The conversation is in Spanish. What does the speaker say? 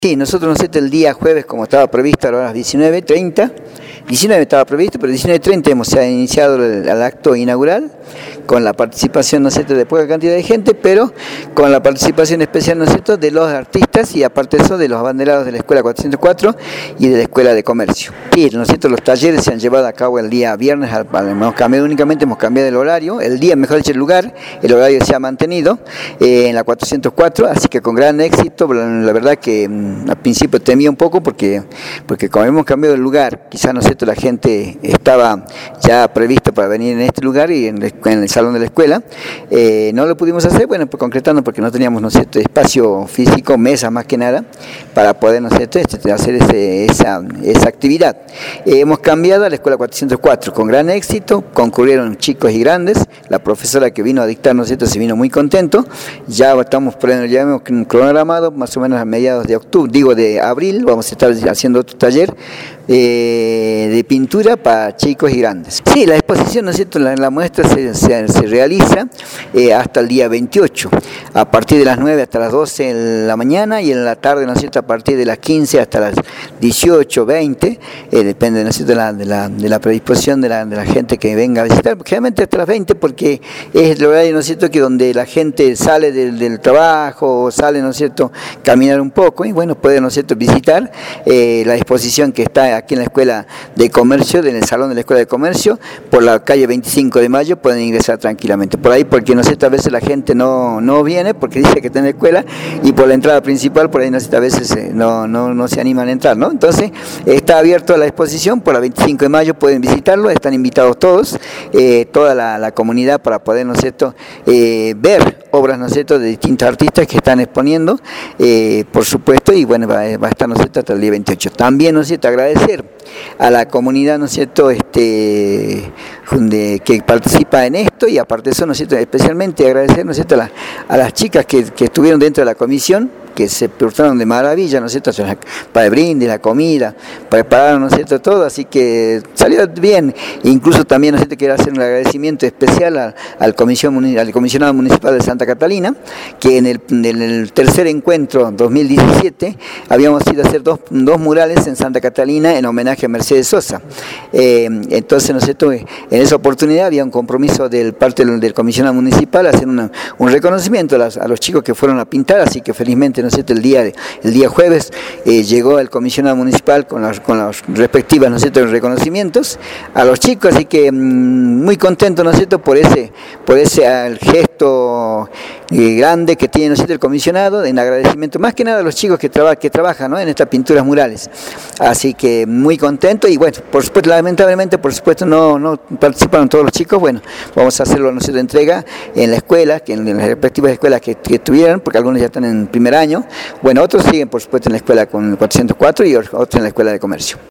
Sí, nosotros, ¿no es cierto?, el día jueves, como estaba previsto, a las 19:30, 19 estaba previsto, pero 19:30 hemos iniciado el acto inaugural, con la participación, ¿no es cierto?, de poca cantidad de gente, pero con la participación especial, ¿no es cierto?, de los artistas y aparte de eso, de los abanderados de la Escuela 404 y de la Escuela de Comercio. Sí, ¿no es cierto?, los talleres se han llevado a cabo el día viernes, hemos cambiado el horario, el día, mejor dicho, el lugar, el horario se ha mantenido en la 404, así que con gran éxito. La verdad que al principio temía un poco porque como hemos cambiado el lugar, quizás, ¿no es cierto?, la gente estaba ya prevista para venir en este lugar y en el salón de la escuela, no lo pudimos hacer, bueno, pues concretando porque no teníamos, ¿no es cierto?, espacio físico, mesa más que nada, para poder, ¿no es cierto?, hacer esa actividad. Hemos cambiado a la Escuela 404 con gran éxito, concurrieron chicos y grandes, la profesora que vino a dictar, ¿no es cierto?, se vino muy contento, ya hemos cronogramado más o menos a mediados de octubre, de abril, vamos a estar haciendo otro taller de pintura para chicos y grandes. Sí, la exposición, ¿no es cierto?, la muestra se realiza hasta el día 28, a partir de las 9 hasta las 12 de la mañana y en la tarde, ¿no es cierto?, a partir de las 15 hasta las 18, 20, depende, ¿no es cierto?, de la predisposición de la gente que venga a visitar, generalmente hasta las 20 porque es el horario, ¿no es cierto?, que donde la gente sale del trabajo o sale, ¿no es cierto?, caminar un poco y bueno, puede, ¿no es cierto?, visitar la exposición que está aquí en la Escuela de Comercio, en el Salón de la Escuela de Comercio, por la calle 25 de Mayo, pueden ingresar tranquilamente por ahí, porque, ¿no es cierto?, a veces la gente no viene porque dice que está en la escuela y por la entrada principal, por ahí, ¿no es cierto?, a veces no se animan a entrar, ¿no? Entonces, está abierto la exposición por la 25 de Mayo, pueden visitarlo, están invitados todos, toda la comunidad para poder, ¿no es cierto?, ver obras, ¿no es cierto?, de distintos artistas que están exponiendo, por supuesto, y bueno, va a estar, ¿no es cierto?, hasta el día 28. También, ¿no es cierto?, agradecer a la comunidad, ¿no es cierto?, que participa en esto y aparte de eso, ¿no es cierto?, especialmente agradecer, ¿no es cierto?, a las chicas que estuvieron dentro de la comisión, que se portaron de maravilla, ¿no es cierto?, para el brindis, la comida, prepararon, ¿no es cierto?, todo, así que salió bien. Incluso también, ¿no es cierto?, quiero hacer un agradecimiento especial al comisionado municipal de Santa Catalina, que en el tercer encuentro 2017 habíamos ido a hacer dos murales en Santa Catalina en homenaje a Mercedes Sosa. Entonces, ¿no es cierto?, en esa oportunidad había un compromiso del del comisionado municipal hacer un reconocimiento a los chicos que fueron a pintar, así que felizmente, ¿no es cierto?, el día jueves llegó el comisionado municipal con las respectivas, ¿no es cierto?, reconocimientos a los chicos, así que muy contento, ¿no es cierto?, por ese gesto grande que tiene, ¿no es cierto?, el comisionado, en agradecimiento más que nada a los chicos que trabajan, ¿no?, en estas pinturas murales. Así que muy contento y bueno, por supuesto, lamentablemente, por supuesto, no participaron todos los chicos. Bueno, vamos a hacerlo, ¿no es cierto?, entrega en la escuela, en las respectivas escuelas que estuvieron, porque algunos ya están en primer año. Bueno, otros siguen, por supuesto, en la escuela con 404 y otros en la Escuela de Comercio.